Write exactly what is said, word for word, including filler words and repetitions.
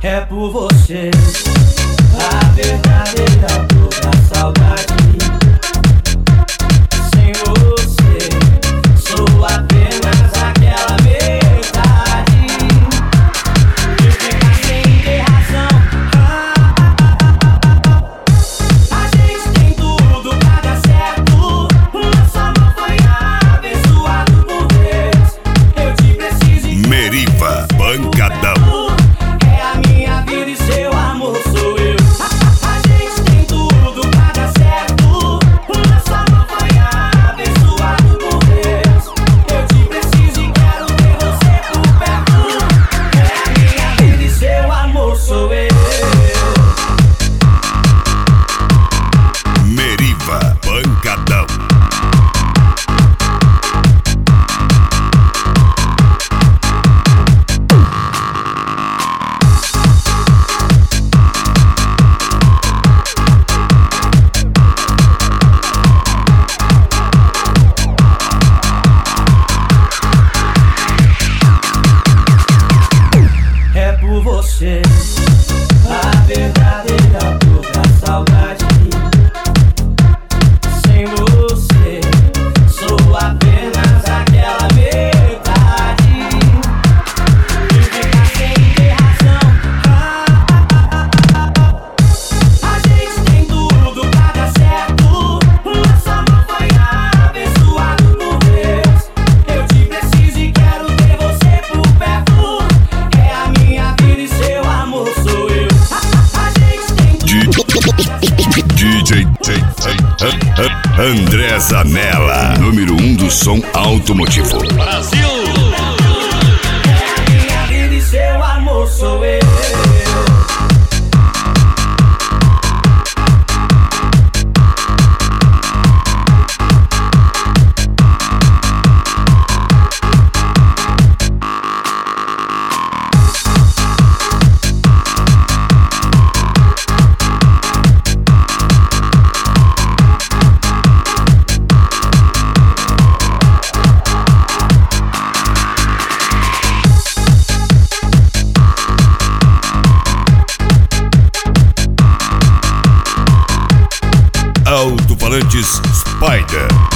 É por você, a verdadeira dor da saudade. Sem você, sou apenas aquela metade que fica sem ter razão. A gente tem tudo pra dar certo, nosso amor foi abençoado por Deus. Eu te preciso e Meriva, pancadão. Você, a verdadeira dor da saudade. Sem você, sou apenas aquela metade que fica sem ter razão. A gente tem tudo pra dar certo, nosso amor foi abençoado por Deus. Eu te preciso e quero ter você por perto. É a minha vida e seu amor sou eu. A gente tem D J André Zanella, número um do som automotivo. Brasil! É a minha vida e seu amor sou eu. Alto-falantes Spider.